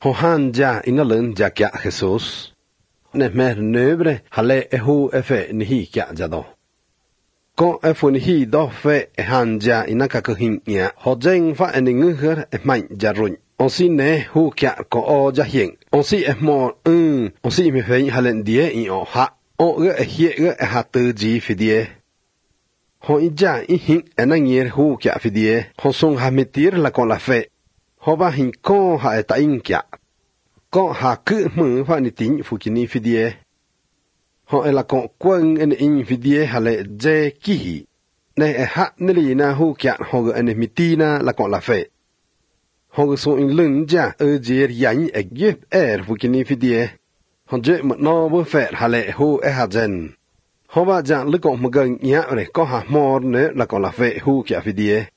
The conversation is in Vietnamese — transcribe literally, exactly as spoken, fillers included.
han ja inalun ja kya Jesus. Ne mer nöbre hale ehu efe nihi kya jado. Ko efu nihi do fe han ja inaka kuhin ya hojeng fa eninguher e man jarun. On si ne hu kya ko o ja hien. On si e mo un on si me fe halen die i o ha. O ge e hie ge e ha tu ji fidie. Ho i ja i hin enangir hu kya fidie. Ho sung ha mitir la kon la fe. Ho ba hin ko ha e ta in kya. Ko ha ku mu fa ni tin fu kini fidie. Ho e la kon kwen en in fidie hale je ki. Ne e ha nili na hu kya ho ge en mitina la kon la fe. Ho ge so in lun ja e jir yan e gip er fu kini fidie. Ho je mo no bu fe hale hu e ha jen. Ho ba ja lu kon mo gen ya re ko ha mor ne la kon la fe hu kya fidie.